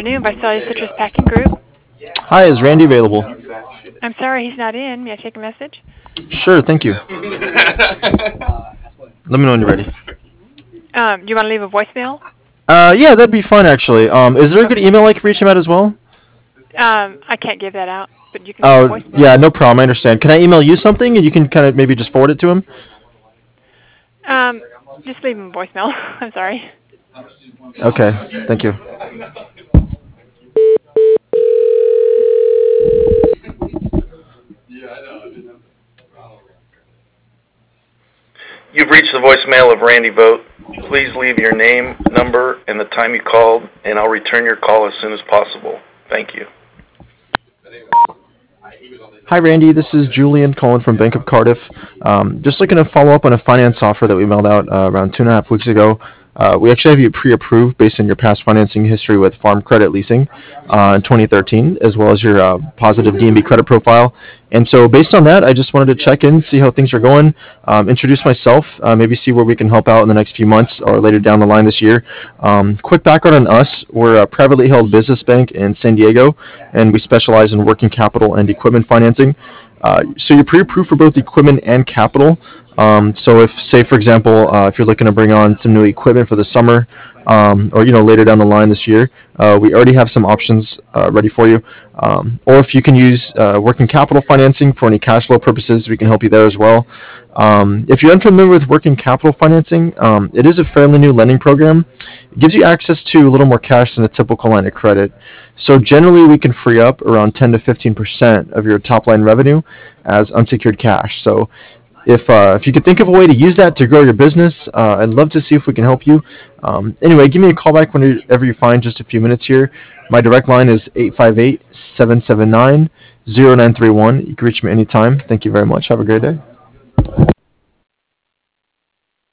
afternoon, Visalia Citrus Packing Group. Hi, is Randy available? I'm sorry he's not in. May I take a message? Sure, thank you. Let me know when you're ready. Do you want to leave a voicemail? Yeah, that'd be fun actually. Is there a good email I can reach him at as well? I can't give that out, but you can leave a Oh, voicemail. yeah, no problem. I understand. Can I email you something and you can kind of maybe just forward it to him? Just leave him a voicemail. I'm sorry. Okay, thank you. You've reached the voicemail of Randy Vogt. Please leave your name, number, and the time you called, and I'll return your call as soon as possible. Thank you. Hi, Randy. This is Julian calling from Bank of Cardiff. Just looking to follow up on a finance offer that we mailed out around 2.5 weeks ago. We actually have you pre-approved based on your past financing history with Farm Credit Leasing in 2013, as well as your positive DNB credit profile. And so based on that, I just wanted to check in, see how things are going, introduce myself, maybe see where we can help out in the next few months or later down the line this year. Quick background on us. We're a privately held business bank in San Diego, and we specialize in working capital and equipment financing. So you're pre-approved for both equipment and capital. So if, say, for example, if you're looking to bring on some new equipment for the summer, or later down the line this year, we already have some options ready for you. Or if you can use working capital financing for any cash flow purposes, we can help you there as well. If you're unfamiliar with working capital financing, it is a fairly new lending program. It gives you access to a little more cash than a typical line of credit. So generally, we can free up around 10 to 15% of your top line revenue as unsecured cash. So if you could think of a way to use that to grow your business, I'd love to see if we can help you. Anyway, give me a call back whenever you find just a few minutes here. My direct line is 858-779-0931. You can reach me anytime. Thank you very much. Have a great day.